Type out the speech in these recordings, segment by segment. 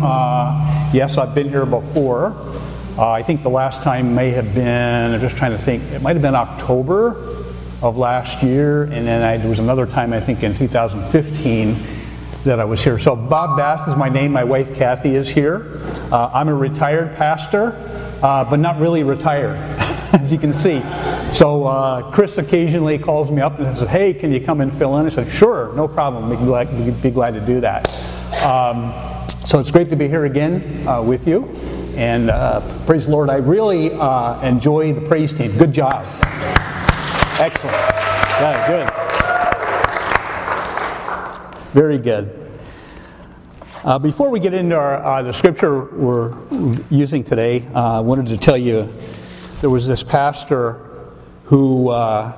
Yes, I've been here before. I think the last time may have been, I'm just trying to think, it might have been October of last year, and then there was another time, I think in 2015, that I was here. So Bob Bass is my name. My wife Kathy is here. I'm a retired pastor, but not really retired, as you can see. So Chris occasionally calls me up and says, "Hey, can you come and fill in?" I said, "Sure, no problem. We'd be glad to do that." So it's great to be here again with you. And praise the Lord, I really enjoy the praise team. Good job. Excellent. Yeah, good. Very good. Before we get into the scripture we're using today, I wanted to tell you there was this pastor who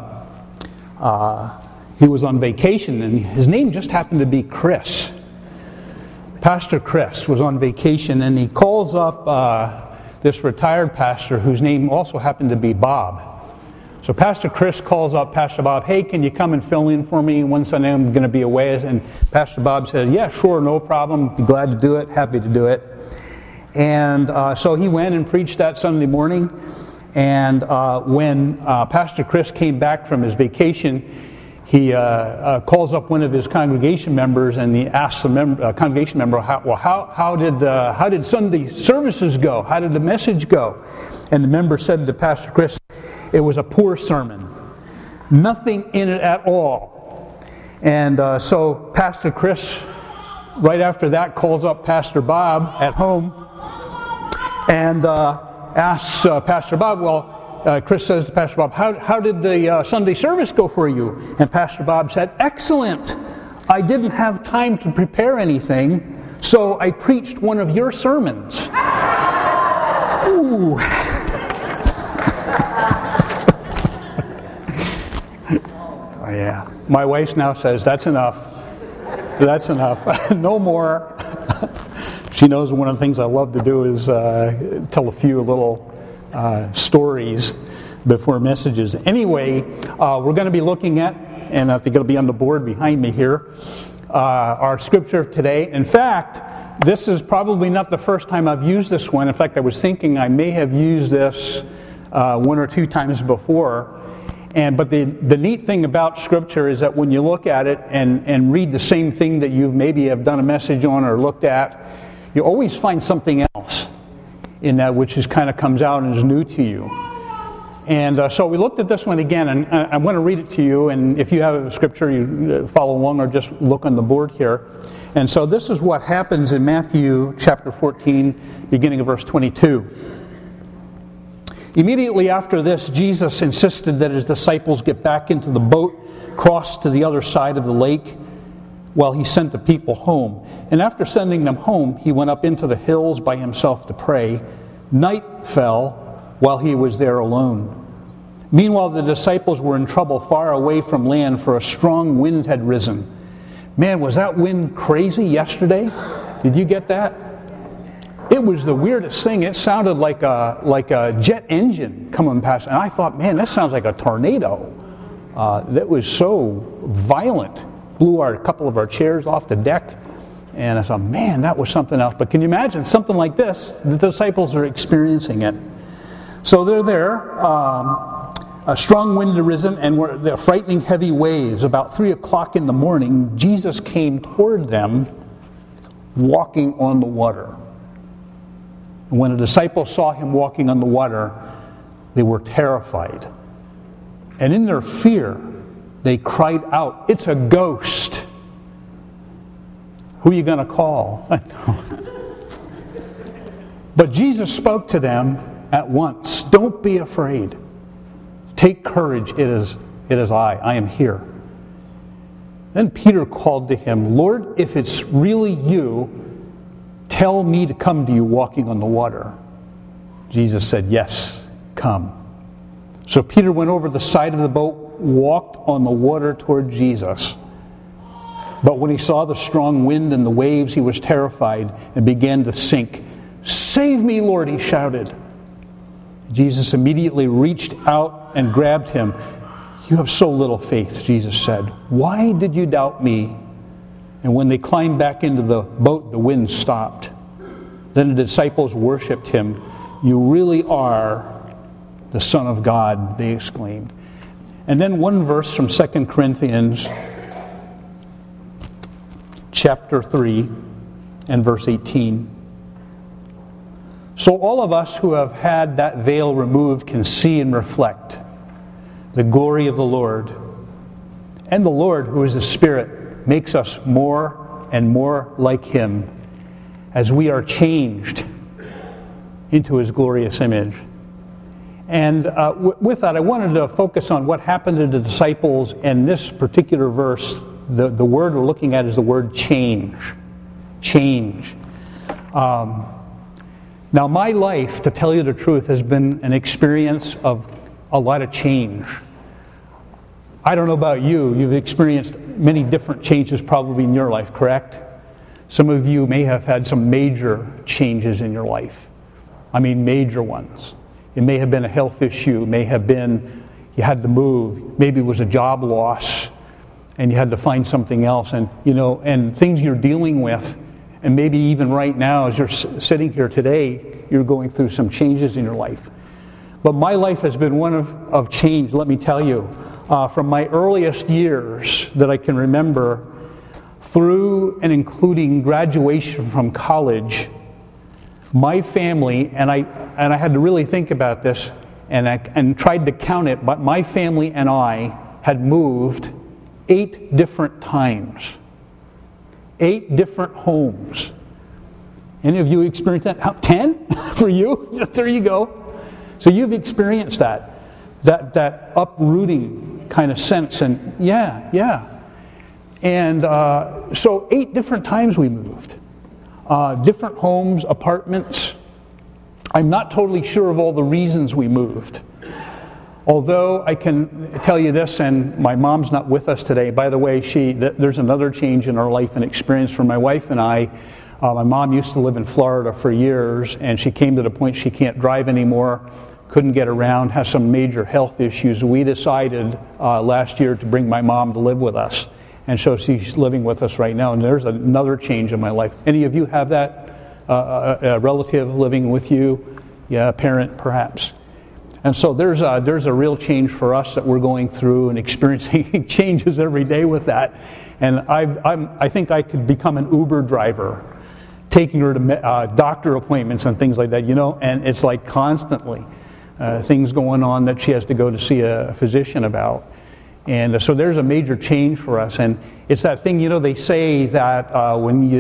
he was on vacation, and his name just happened to be Chris. Pastor Chris was on vacation, and he calls up this retired pastor whose name also happened to be Bob. So Pastor Chris calls up Pastor Bob, "Hey, can you come and fill in for me? One Sunday I'm going to be away." And Pastor Bob says, "Yeah, sure, no problem. Be glad to do it. Happy to do it." And so he went and preached that Sunday morning. And when Pastor Chris came back from his vacation, he calls up one of his congregation members, and he asks the congregation member, how did Sunday services go? How did the message go? And the member said to Pastor Chris, "It was a poor sermon. Nothing in it at all." And so Pastor Chris, right after that, calls up Pastor Bob at home and asks Pastor Bob, Chris says to Pastor Bob, how did the Sunday service go for you? And Pastor Bob said, "Excellent. I didn't have time to prepare anything, so I preached one of your sermons." Ooh. Oh, yeah. My wife now says, "That's enough. That's enough. No more." She knows one of the things I love to do is tell a few little stories before messages. Anyway, we're going to be looking at, and I think it'll be on the board behind me here, our scripture today. In fact, this is probably not the first time I've used this one. In fact, I was thinking I may have used this one or two times before. But the neat thing about scripture is that when you look at it and read the same thing that you maybe have done a message on or looked at, you always find something else in that which kind of comes out and is new to you. And so we looked at this one again, and I want to read it to you, and if you have a scripture, you follow along or just look on the board here. And so this is what happens in Matthew chapter 14, beginning of verse 22. "Immediately after this, Jesus insisted that his disciples get back into the boat, cross to the other side of the lake, while he sent the people home. And after sending them home, he went up into the hills by himself to pray. Night fell while he was there alone. Meanwhile, the disciples were in trouble far away from land, for a strong wind had risen." Man, was that wind crazy yesterday? Did you get that? It was the weirdest thing. It sounded like a jet engine coming past. And I thought, man, that sounds like a tornado. That was so violent. Blew a couple of our chairs off the deck. And I thought, man, that was something else. But can you imagine something like this? The disciples are experiencing it. So they're there. A strong wind had risen, and they're frightening heavy waves. About 3 o'clock in the morning, Jesus came toward them, walking on the water. And when the disciples saw him walking on the water, they were terrified. And in their fear, they cried out, "It's a ghost." Who are you going to call? But Jesus spoke to them at once. "Don't be afraid. Take courage. It is I. I am here." Then Peter called to him, "Lord, if it's really you, tell me to come to you walking on the water." Jesus said, "Yes, come." So Peter went over the side of the boat, walked on the water toward Jesus. But when he saw the strong wind and the waves, he was terrified and began to sink. "Save me, Lord," he shouted. Jesus immediately reached out and grabbed him. "You have so little faith," Jesus said. "Why did you doubt me?" And when they climbed back into the boat, the wind stopped. Then the disciples worshipped him. "You really are the Son of God," they exclaimed. And then one verse from 2 Corinthians chapter 3 and verse 18. "So all of us who have had that veil removed can see and reflect the glory of the Lord. And the Lord, who is the Spirit, makes us more and more like him as we are changed into his glorious image." And with that, I wanted to focus on what happened to the disciples in this particular verse. The word we're looking at is the word change. Change. Now, my life, to tell you the truth, has been an experience of a lot of change. I don't know about you. You've experienced many different changes probably in your life, correct? Some of you may have had some major changes in your life. I mean, major ones. It may have been a health issue. It may have been you had to move. Maybe it was a job loss, and you had to find something else. And and things you're dealing with. And maybe even right now, as you're sitting here today, you're going through some changes in your life. But my life has been one of change, let me tell you. From my earliest years that I can remember, through and including graduation from college, my family, and I had to really think about this and tried to count it, but my family and I had moved 8 different times. 8 different homes. Any of you experienced that? 10 for you? There you go. So you've experienced that uprooting kind of sense, and yeah. And so 8 different times we moved. Different homes, apartments. I'm not totally sure of all the reasons we moved. Although I can tell you this, and my mom's not with us today. By the way, there's another change in our life and experience for my wife and I. My mom used to live in Florida for years, and she came to the point she can't drive anymore, couldn't get around, has some major health issues. We decided last year to bring my mom to live with us. And so she's living with us right now, and there's another change in my life. Any of you have that? A relative living with you? Yeah, a parent perhaps. And so there's a real change for us that we're going through and experiencing changes every day with that. And I think I could become an Uber driver, taking her to doctor appointments and things like that, and it's like constantly things going on that she has to go to see a physician about. And so there's a major change for us, and it's that thing. They say that when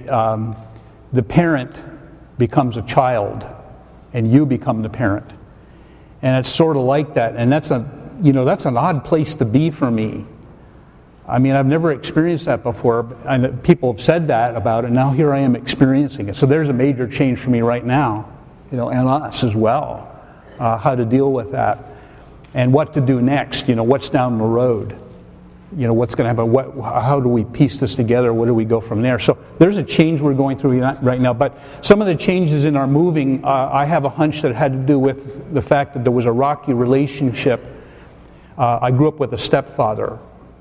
the parent becomes a child, and you become the parent, and it's sort of like that. And that's an odd place to be for me. I mean, I've never experienced that before, and people have said that about it. Now here I am experiencing it. So there's a major change for me right now, and us as well, how to deal with that. And what to do next, what's down the road, what's going to happen, how do we piece this together, where do we go from there? So there's a change we're going through right now, but some of the changes in our moving, I have a hunch that had to do with the fact that there was a rocky relationship. I grew up with a stepfather,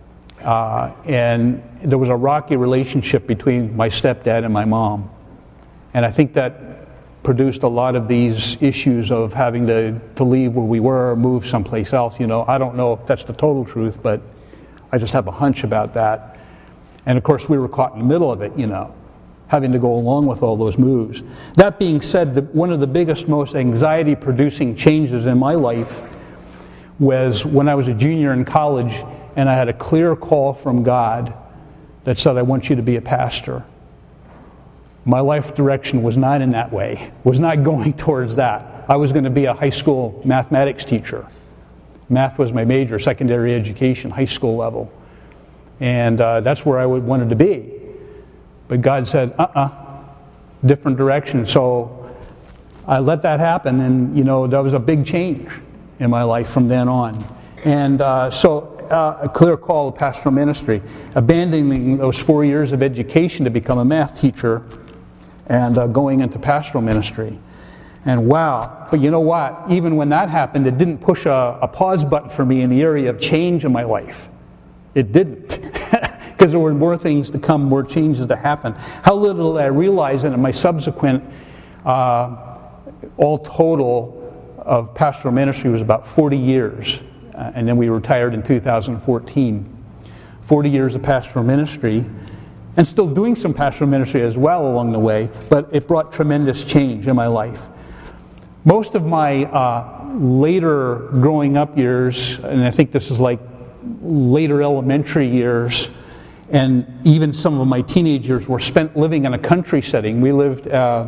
and there was a rocky relationship between my stepdad and my mom. And I think that produced a lot of these issues of having to leave where we were or move someplace else. I don't know if that's the total truth, but I just have a hunch about that. And of course we were caught in the middle of it, having to go along with all those moves. That being said, one of the biggest, most anxiety producing changes in my life was when I was a junior in college and I had a clear call from God that said, "I want you to be a pastor." My life direction was not in that way, was not going towards that. I was going to be a high school mathematics teacher. Math was my major, secondary education, high school level. And that's where I wanted to be. But God said, different direction. So I let that happen, and, that was a big change in my life from then on. And so a clear call to pastoral ministry, abandoning those 4 years of education to become a math teacher, and going into pastoral ministry. And wow, but you know what? Even when that happened, it didn't push a pause button for me in the area of change in my life. It didn't. Because there were more things to come, more changes to happen. How little did I realize that in my subsequent All total of pastoral ministry was about 40 years, and then we retired in 2014. 40 years of pastoral ministry, and still doing some pastoral ministry as well along the way, but it brought tremendous change in my life. Most of my later growing up years, and I think this is like later elementary years, and even some of my teenage years were spent living in a country setting. We lived,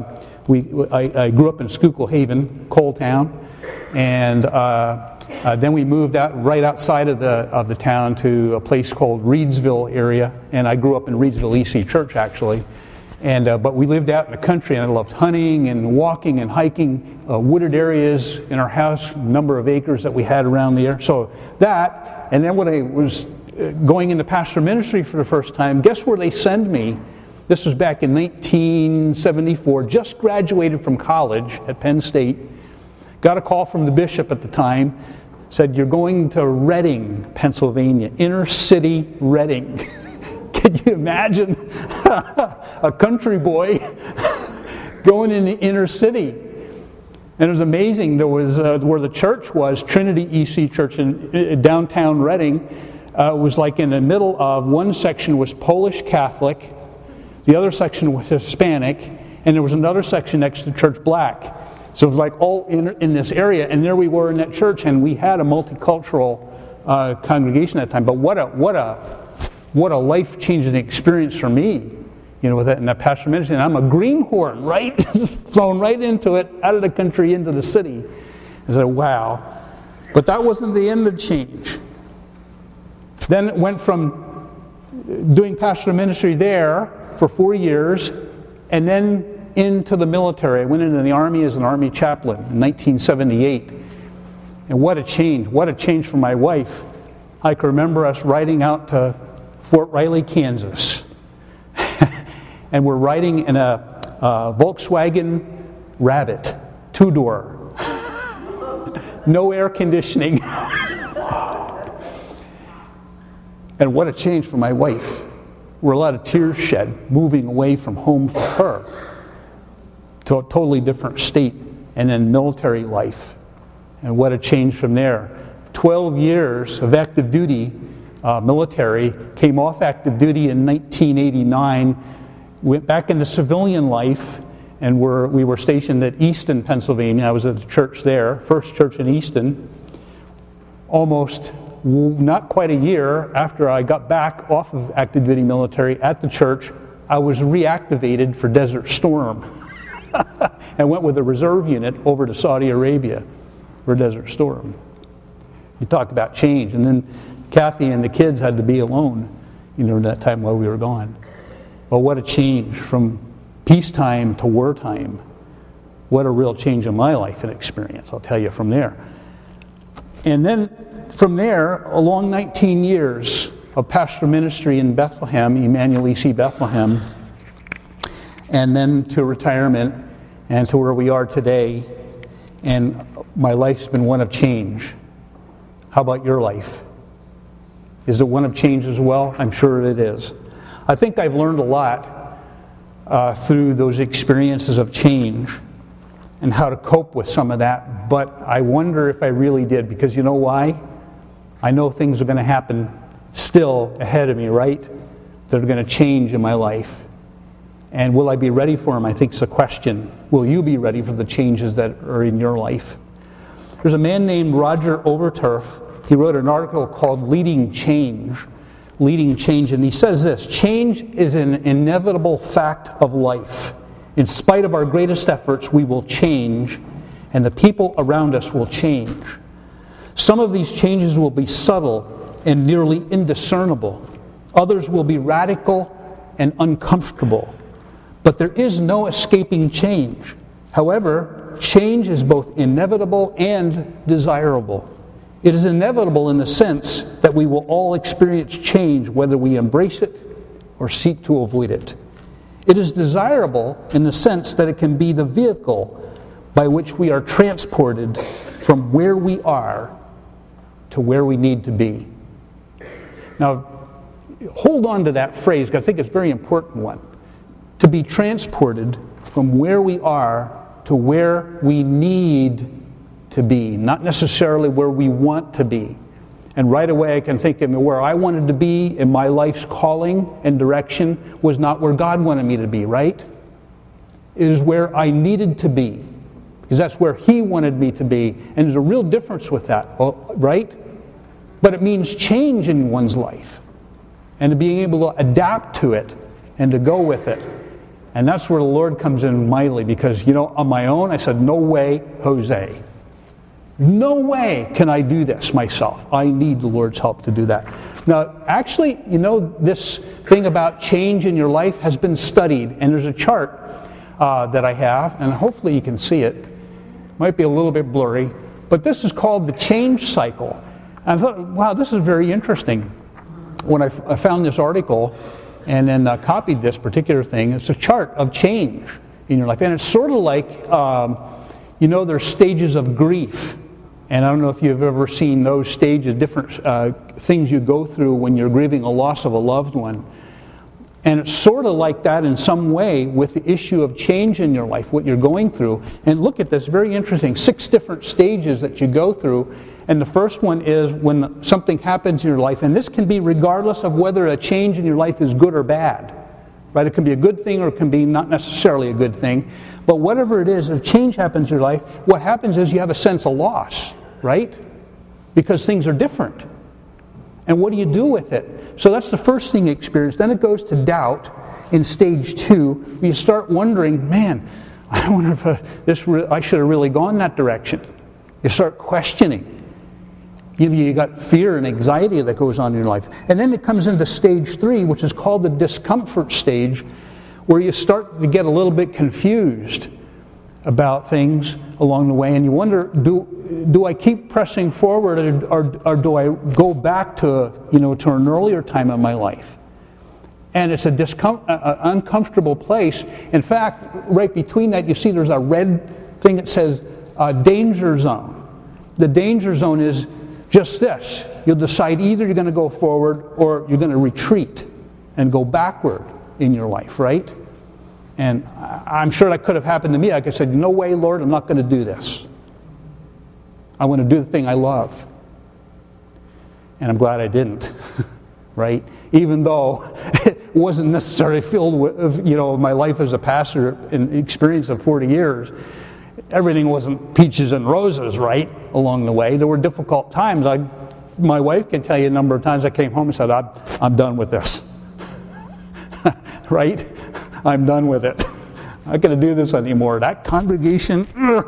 I grew up in Schuylkill Haven, coal town, and then we moved out right outside of the town to a place called Reedsville area, and I grew up in Reedsville EC Church actually. And but we lived out in the country, and I loved hunting and walking and hiking, wooded areas in our house, number of acres that we had around the area. So that, and then when I was going into pastoral ministry for the first time, guess where they send me? This was back in 1974, just graduated from college at Penn State. Got a call from the bishop at the time, said, "You're going to Reading, Pennsylvania, inner city Reading." Can you imagine a country boy going in the inner city? And it was amazing. There was where the church was, Trinity EC Church in downtown Reading. It was like in the middle of one section was Polish Catholic, the other section was Hispanic, and there was another section next to church black. So it was like all in this area, and there we were in that church, and we had a multicultural congregation at that time. But what a life-changing experience for me, with that in that pastoral ministry. And I'm a greenhorn, right? Just thrown right into it, out of the country into the city. I said, wow. But that wasn't the end of change. Then it went from doing pastoral ministry there for 4 years, and then into the military. I went into the Army as an Army chaplain in 1978. And what a change. What a change for my wife. I can remember us riding out to Fort Riley, Kansas. And we're riding in a Volkswagen Rabbit, 2-door. No air conditioning. And what a change for my wife. Where a lot of tears shed, moving away from home for her to a totally different state, and then military life. And what a change from there. 12 years of active duty military, came off active duty in 1989, went back into civilian life, and we were stationed at Easton, Pennsylvania. I was at the church there, First Church in Easton. Almost not quite a year after I got back off of active duty military at the church, I was reactivated for Desert Storm. And went with a reserve unit over to Saudi Arabia for Desert Storm. You talk about change. And then Kathy and the kids had to be alone, that time while we were gone. But what a change from peacetime to wartime. What a real change in my life and experience, I'll tell you from there. And then from there, along 19 years of pastoral ministry in Bethlehem, Emmanuel EC Bethlehem, and then to retirement and to where we are today. And my life's been one of change. How about your life? Is it one of change as well? I'm sure it is. I think I've learned a lot through those experiences of change and how to cope with some of that. But I wonder if I really did, because you know why? I know things are going to happen still ahead of me, right? That are going to change in my life. And will I be ready for them? I think it's a question. Will you be ready for the changes that are in your life? There's a man named Roger Overturf. He wrote an article called Leading Change. Leading Change. And he says this: change is an inevitable fact of life. In spite of our greatest efforts, we will change, and the people around us will change. Some of these changes will be subtle and nearly indiscernible. Others will be radical and uncomfortable. But there is no escaping change. However, change is both inevitable and desirable. It is inevitable in the sense that we will all experience change whether we embrace it or seek to avoid it. It is desirable in the sense that it can be the vehicle by which we are transported from where we are to where we need to be. Now, hold on to that phrase, because I think it's a very important one. To be transported from where we are to where we need to be, not necessarily where we want to be. And right away I can think of where I wanted to be in my life's calling and direction was not where God wanted me to be, right? It is where I needed to be, because that's where He wanted me to be. And there's a real difference with that, right? But it means change in one's life, and to being able to adapt to it and to go with it. And that's where the Lord comes in mightily, because, on my own, I said, no way, Jose. No way can I do this myself. I need the Lord's help to do that. Now, actually, this thing about change in your life has been studied, and there's a chart that I have, and hopefully you can see it. Might be a little bit blurry, but this is called the change cycle. And I thought, wow, this is very interesting. When I found this article and then copied this particular thing, it's a chart of change in your life. And it's sort of like, there's stages of grief. And I don't know if you've ever seen those stages, different things you go through when you're grieving a loss of a loved one. And it's sort of like that in some way with the issue of change in your life, what you're going through. And look at this, very interesting, 6 different stages that you go through. And the first one is when something happens in your life, and this can be regardless of whether a change in your life is good or bad. Right? It can be a good thing or it can be not necessarily a good thing. But whatever it is, if change happens in your life, what happens is you have a sense of loss, right? Because things are different. And what do you do with it? So that's the first thing you experience. Then it goes to doubt in stage 2. You start wondering, man, I wonder if I should have really gone that direction. You start questioning. You got fear and anxiety that goes on in your life. And then it comes into stage 3, which is called the discomfort stage, where you start to get a little bit confused about things along the way, and you wonder, do I keep pressing forward, or do I go back to an earlier time in my life? And it's an uncomfortable place. In fact, right between that, you see there's a red thing that says danger zone. The danger zone is just this. You'll decide either you're going to go forward or you're going to retreat and go backward in your life, right? And I'm sure that could have happened to me. Like I said, no way, Lord, I'm not going to do this. I want to do the thing I love. And I'm glad I didn't, right? Even though it wasn't necessarily filled with, my life as a pastor and experience of 40 years. Everything wasn't peaches and roses, right, along the way. There were difficult times. My wife can tell you a number of times I came home and said, I'm done with this. Right? I'm done with it. I'm not going to do this anymore. That congregation,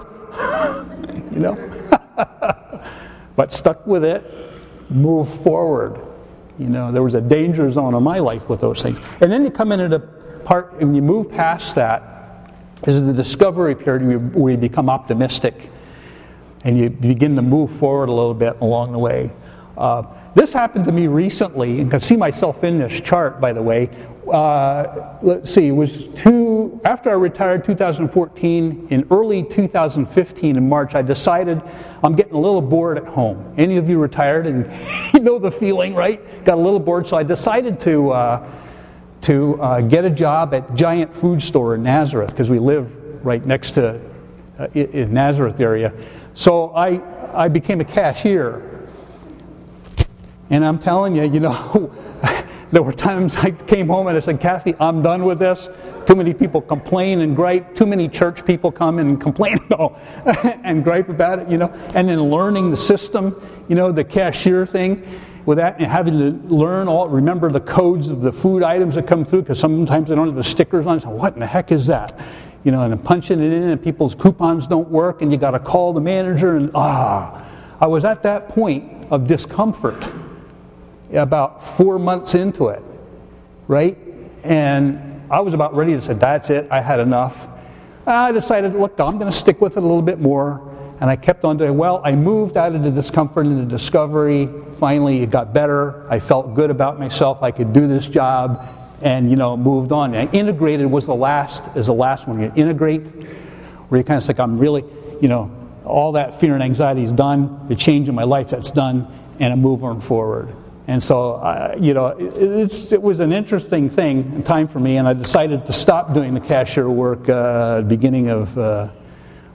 But stuck with it, move forward. There was a danger zone in my life with those things. And then you come into the part, and you move past that, is the discovery period where you become optimistic and you begin to move forward a little bit along the way. This happened to me recently, and I can see myself in this chart, by the way. Let's see, it was after I retired 2014, in early 2015 in March, I decided I'm getting a little bored at home. Any of you retired, and you know the feeling, right? Got a little bored, so I decided to get a job at Giant Food Store in Nazareth, because we live right next to in Nazareth area. So I became a cashier. And I'm telling you, there were times I came home and I said, Kathy, I'm done with this. Too many people complain and gripe. Too many church people come and complain and gripe about it, And then learning the system, the cashier thing. With that, and having to remember the codes of the food items that come through, because sometimes they don't have the stickers on. So what in the heck is that? And I'm punching it in, and people's coupons don't work, and you got to call the manager. And I was at that point of discomfort about 4 months into it, right? And I was about ready to say, that's it, I had enough. I decided, look, I'm going to stick with it a little bit more. And I kept on doing well. I moved out of the discomfort into discovery. Finally, it got better. I felt good about myself. I could do this job, and moved on. And integrated was the last one. You integrate, where you kind of think, I'm really, all that fear and anxiety is done. The change in my life, that's done, and I'm moving forward. And so, it was an interesting time for me, and I decided to stop doing the cashier work beginning of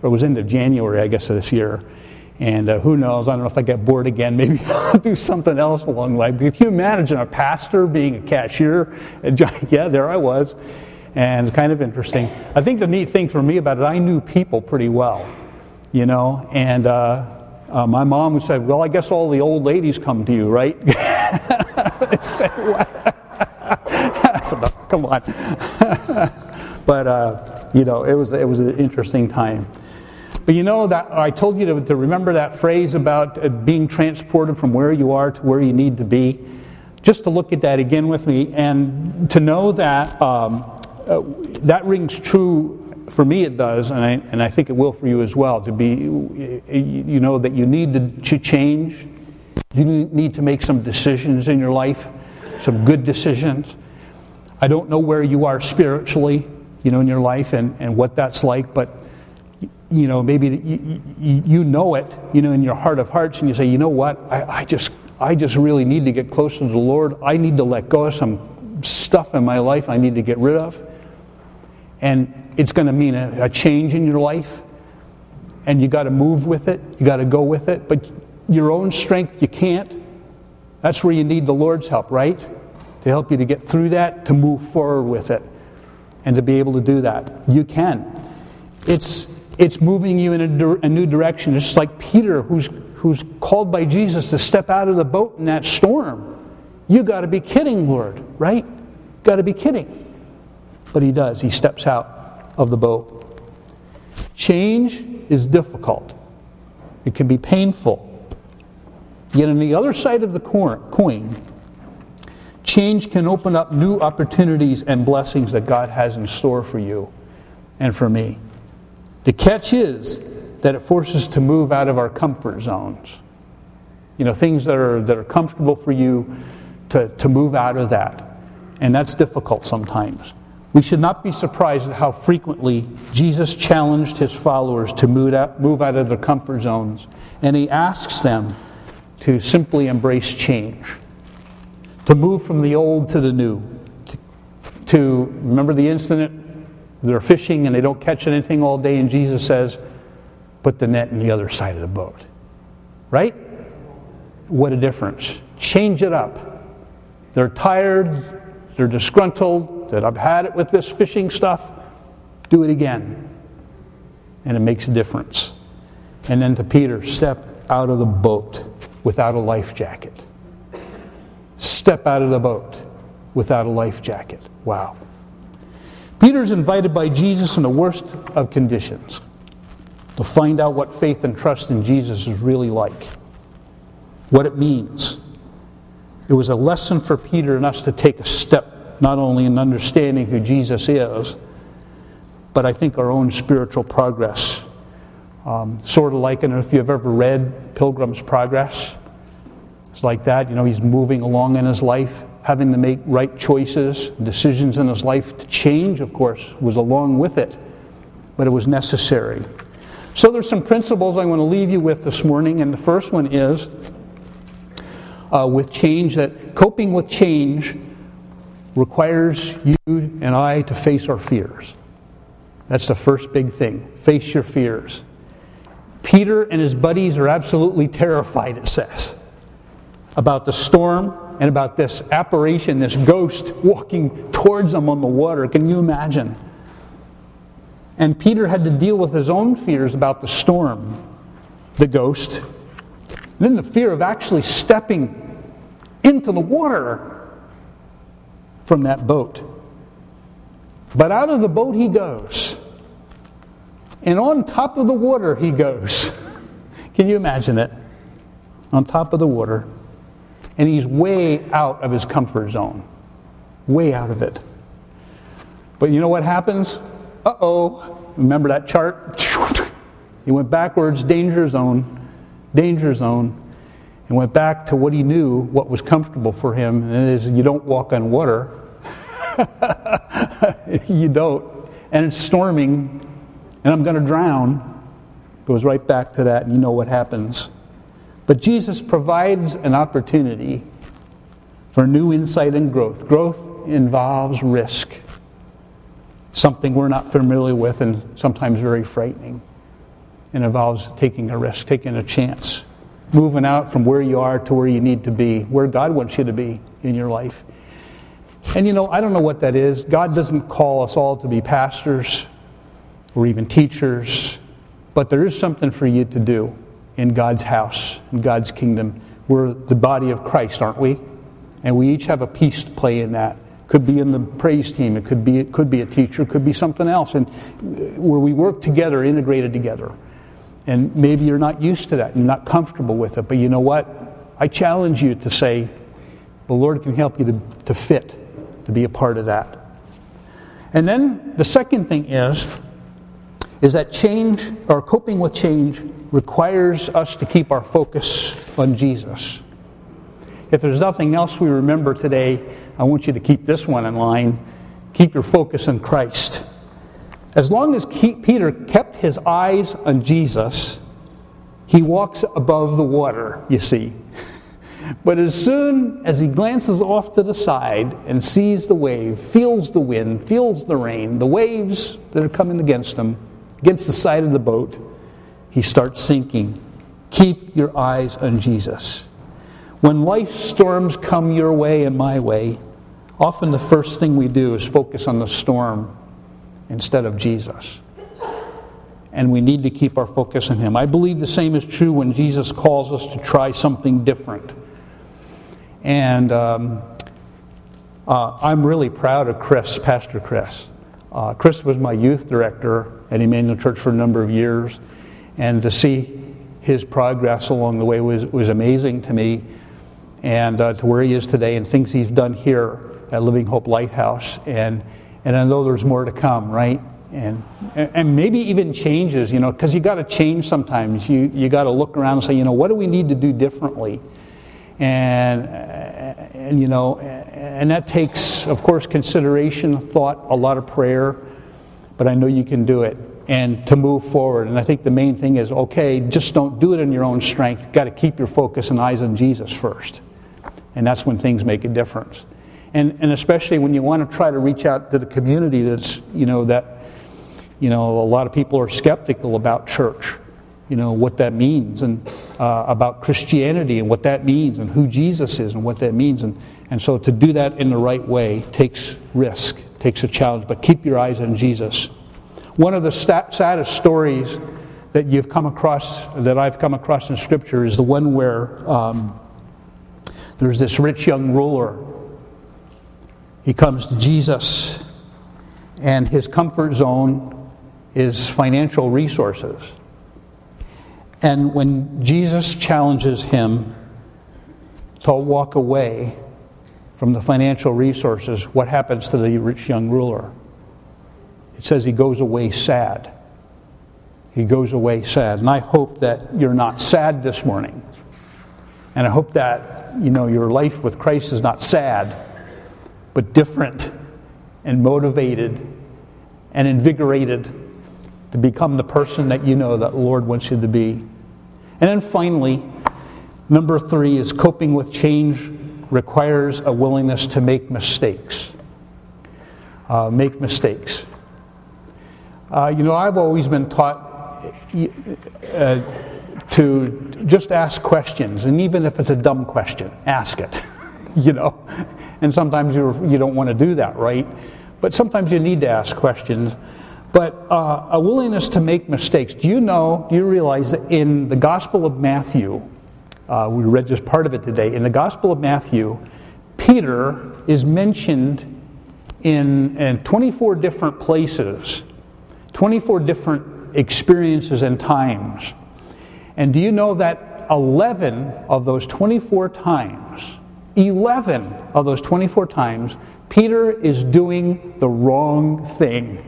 or it was end of January, I guess, of this year. And who knows, I don't know if I get bored again, maybe I'll do something else along the way. But can you imagine a pastor being a cashier? Yeah, there I was. And kind of interesting. I think the neat thing for me about it, I knew people pretty well, you know. And my mom would say, well, I guess all the old ladies come to you, right? I said, what? I said, no, come on. But, you know, it was an interesting time. But you know, that I told you to remember that phrase about being transported from where you are to where you need to be. Just to look at that again with me and to know that that rings true. For me it does, and I think it will for you as well, to be, you know, that you need to change. You need to make some decisions in your life, some good decisions. I don't know where you are spiritually, you know, in your life and what that's like, but you know, maybe you know it, you know, in your heart of hearts, and you say, you know what, I just really need to get closer to the Lord. I need to let go of some stuff in my life I need to get rid of. And it's going to mean a change in your life. And you got to move with it. You got to go with it. But your own strength, you can't. That's where you need the Lord's help, right? To help you to get through that, to move forward with it. And to be able to do that. You can. It's moving you in a new direction. It's like Peter, who's called by Jesus to step out of the boat in that storm. You got to be kidding, Lord, right? Got to be kidding. But he does. He steps out of the boat. Change is difficult. It can be painful. Yet on the other side of the coin, change can open up new opportunities and blessings that God has in store for you and for me. The catch is that it forces us to move out of our comfort zones. You know, things that are comfortable for you, to move out of that. And that's difficult sometimes. We should not be surprised at how frequently Jesus challenged his followers to move out of their comfort zones. And he asks them to simply embrace change. To move from the old to the new. To remember the incident? They're fishing and they don't catch anything all day, and Jesus says, put the net in the other side of the boat. Right? What a difference. Change it up. They're tired, they're disgruntled, that I've had it with this fishing stuff. Do it again. And it makes a difference. And then to Peter, step out of the boat without a life jacket. Step out of the boat without a life jacket. Wow. Peter's invited by Jesus in the worst of conditions to find out what faith and trust in Jesus is really like, what it means. It was a lesson for Peter and us to take a step, not only in understanding who Jesus is, but I think our own spiritual progress. Sort of like, I don't know if you've ever read Pilgrim's Progress. It's like that. You know, he's moving along in his life, having to make right choices, decisions in his life. To change, of course, was along with it, but it was necessary. So there's some principles I want to leave you with this morning, and the first one is with change, that coping with change requires you and I to face our fears. That's the first big thing. Face your fears. Peter and his buddies are absolutely terrified, it says, about the storm and about this apparition, this ghost walking towards them on the water. Can you imagine? And Peter had to deal with his own fears about the storm, the ghost, and then the fear of actually stepping into the water from that boat. But out of the boat he goes. And on top of the water he goes. Can you imagine it? On top of the water. And he's way out of his comfort zone. Way out of it. But you know what happens? Uh-oh. Remember that chart? He went backwards, danger zone, and went back to what he knew, what was comfortable for him. And it is, you don't walk on water. You don't. And it's storming, and I'm going to drown. Goes right back to that, and you know what happens. But Jesus provides an opportunity for new insight and growth. Growth involves risk. Something we're not familiar with and sometimes very frightening. and involves taking a risk, taking a chance, moving out from where you are to where you need to be, where God wants you to be in your life. And I don't know what that is. God doesn't call us all to be pastors or even teachers, but there is something for you to do in God's house, in God's kingdom. We're the body of Christ, aren't we? And we each have a piece to play in that. Could be in the praise team, it could be a teacher, it could be something else, and where we work together, integrated together. And maybe you're not used to that, you're not comfortable with it, but you know what? I challenge you to say, the Lord can help you to fit, to be a part of that. And then the second thing is that change, or coping with change, requires us to keep our focus on Jesus. If there's nothing else we remember today, I want you to keep this one in line. Keep your focus on Christ. As long as Peter kept his eyes on Jesus, he walks above the water, you see. But as soon as he glances off to the side and sees the wave, feels the wind, feels the rain, the waves that are coming against him, against the side of the boat, he starts sinking. Keep your eyes on Jesus. When life's storms come your way and my way, often the first thing we do is focus on the storm instead of Jesus. And we need to keep our focus on Him. I believe the same is true when Jesus calls us to try something different. And I'm really proud of Chris, Pastor Chris. Chris was my youth director at Emmanuel Church for a number of years. And to see his progress along the way was amazing to me. And to where he is today and things he's done here at Living Hope Lighthouse. And I know there's more to come, right? And maybe even changes, because you got to change sometimes. You got to look around and say, what do we need to do differently? And that takes, of course, consideration, thought, a lot of prayer. But I know you can do it. And to move forward. And I think the main thing is, okay, just don't do it in your own strength. You've got to keep your focus and eyes on Jesus first. And that's when things make a difference. And especially when you want to try to reach out to the community that's, a lot of people are skeptical about church, what that means, and about Christianity and what that means, and who Jesus is and what that means. And so to do that in the right way takes risk, takes a challenge, but keep your eyes on Jesus. One of the saddest stories that I've come across in Scripture is the one where there's this rich young ruler. He comes to Jesus, and his comfort zone is financial resources. And when Jesus challenges him to walk away from the financial resources, what happens to the rich young ruler? It says he goes away sad. He goes away sad. And I hope that you're not sad this morning. And I hope that, your life with Christ is not sad, but different and motivated and invigorated to become the person that that the Lord wants you to be. And then finally, number 3 is coping with change requires a willingness to make mistakes. Make mistakes. I've always been taught to just ask questions, and even if it's a dumb question, ask it. And sometimes you don't want to do that, right? But sometimes you need to ask questions. But a willingness to make mistakes. Do you realize that in the Gospel of Matthew, we read just part of it today, in the Gospel of Matthew, Peter is mentioned in 24 different places, 24 different experiences and times. And do you know that 11 of those 24 times, Peter is doing the wrong thing.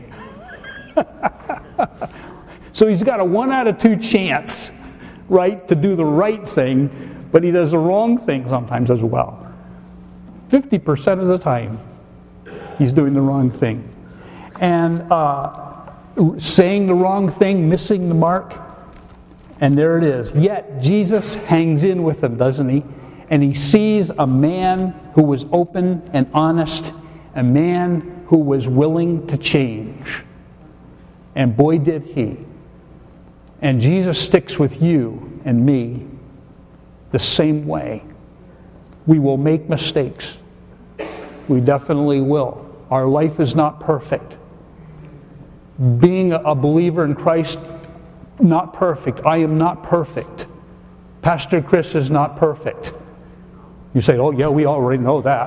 So he's got a 1 out of 2 chance, right, to do the right thing, but he does the wrong thing sometimes as well. 50% of the time, he's doing the wrong thing. And saying the wrong thing, missing the mark, and there it is. Yet Jesus hangs in with him, doesn't he? And he sees a man who was open and honest, a man who was willing to change. And boy, did he. And Jesus sticks with you and me the same way. We will make mistakes. We definitely will. Our life is not perfect. Being a believer in Christ, not perfect. I am not perfect. Pastor Chris is not perfect. You say, oh yeah, we already know that.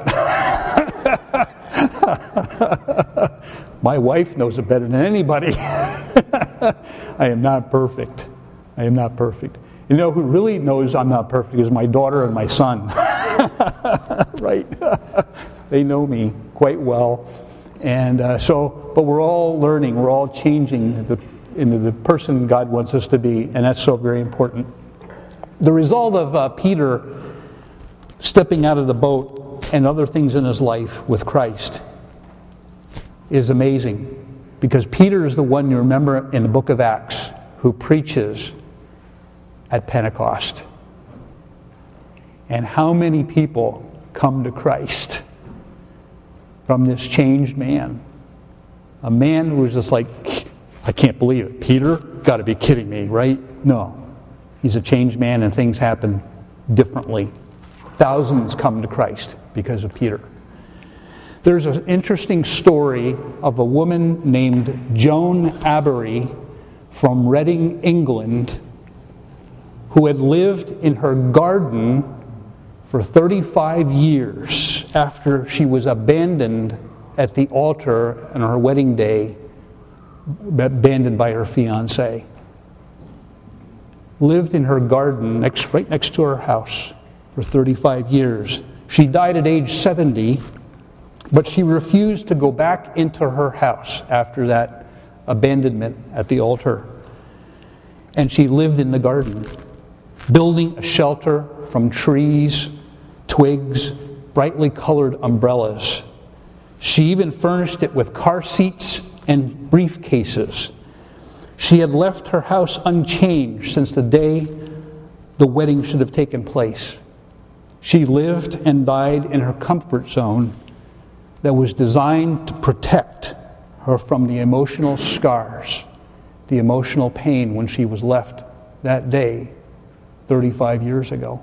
My wife knows it better than anybody. I am not perfect. I am not perfect. You know who really knows I'm not perfect is my daughter and my son. Right? They know me quite well. And but we're all learning, we're all changing into the person God wants us to be, and that's so very important. The result of Peter stepping out of the boat and other things in his life with Christ is amazing, because Peter is the one you remember in the book of Acts who preaches at Pentecost. And how many people come to Christ from this changed man? A man who was just like, I can't believe it. Peter? Got to be kidding me, right? No. He's a changed man and things happen differently. Thousands come to Christ because of Peter. There's an interesting story of a woman named Joan Abery from Reading, England, who had lived in her garden for 35 years after she was abandoned at the altar on her wedding day, abandoned by her fiancé. Lived in her garden right next to her house for 35 years. She died at age 70, but she refused to go back into her house after that abandonment at the altar. And she lived in the garden, building a shelter from trees, twigs, brightly colored umbrellas. She even furnished it with car seats and briefcases. She had left her house unchanged since the day the wedding should have taken place. She lived and died in her comfort zone that was designed to protect her from the emotional scars, the emotional pain when she was left that day 35 years ago.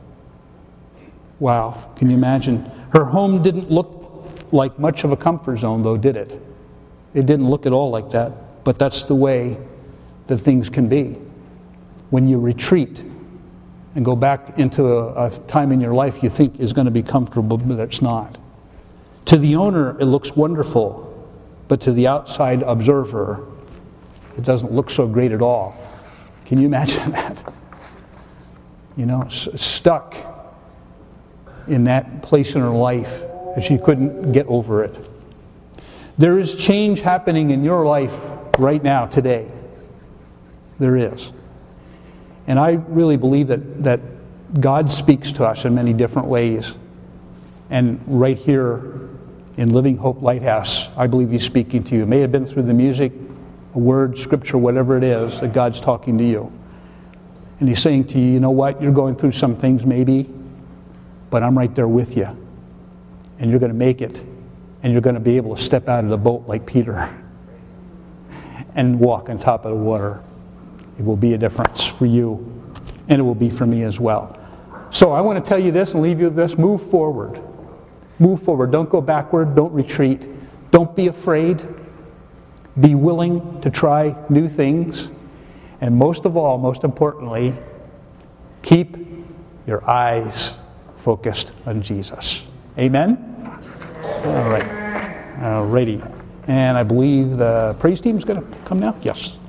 Wow, can you imagine? Her home didn't look like much of a comfort zone, though, did it? It didn't look at all like that, but that's the way that things can be. When you retreat and go back into a time in your life you think is going to be comfortable, but it's not. To the owner, it looks wonderful, but to the outside observer, it doesn't look so great at all. Can you imagine that? You know, stuck in that place in her life that she couldn't get over it. There is change happening in your life right now, today. There is. And I really believe that God speaks to us in many different ways. And right here in Living Hope Lighthouse, I believe He's speaking to you. It may have been through the music, a word, scripture, whatever it is, that God's talking to you. And He's saying to you, you know what, you're going through some things maybe, but I'm right there with you. And you're going to make it. And you're going to be able to step out of the boat like Peter and walk on top of the water. It will be a difference for you, and it will be for me as well. So I want to tell you this and leave you with this. Move forward. Move forward. Don't go backward. Don't retreat. Don't be afraid. Be willing to try new things. And most of all, most importantly, keep your eyes focused on Jesus. Amen? All right. Alrighty. And I believe the praise team is going to come now? Yes.